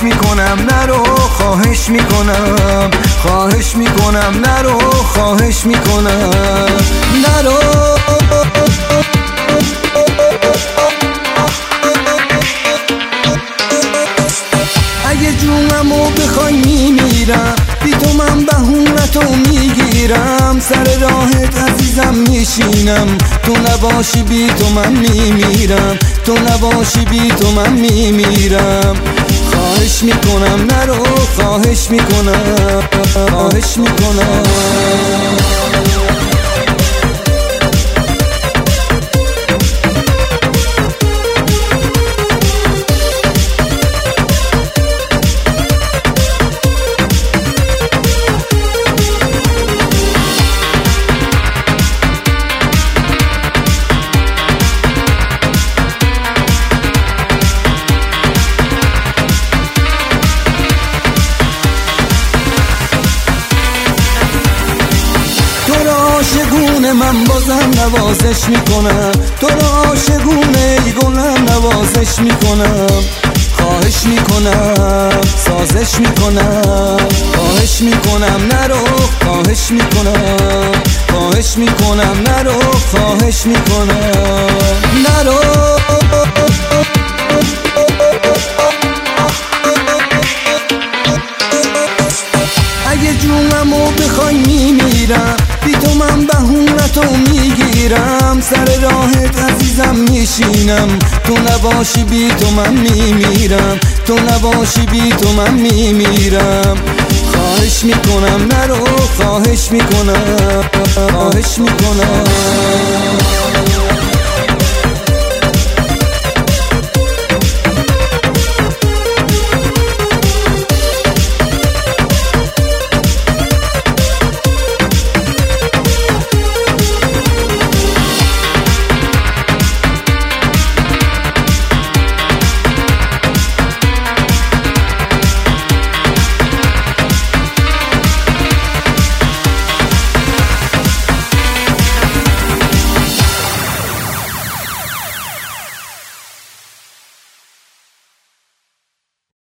خواهش میکنم نرو، خواهش میکنم، خواهش میکنم نرو، خواهش میکنم نرو. اگه جونمو بخوای میمیرم، بی تو من بهونتو میگیرم. سر راهت عزیزم میشینم، تو نباشی بی تو من میمیرم، تو نباشی بی تو من میمیرم. خواهش میکنم نرو، خواهش میکنم، خواهش میکنم. عاشقونه من بازم نوازش میکنم، تو رو عاشقونه ای گلم نوازش میکنم. خواهش میکنم سازش میکنم، خواهش میکنم نرو، خواهش میکنم، خواهش میکنم نرو، خواهش میکنم نرو. اگه جونمو بخوای میمیرم، بی تو من بهونتو میگیرم. سر راهت عزیزم میشینم، تو نباشی بی تو من میمیرم، تو نباشی بی تو من میمیرم. خواهش میکنم نرو، خواهش میکنم، خواهش میکنم.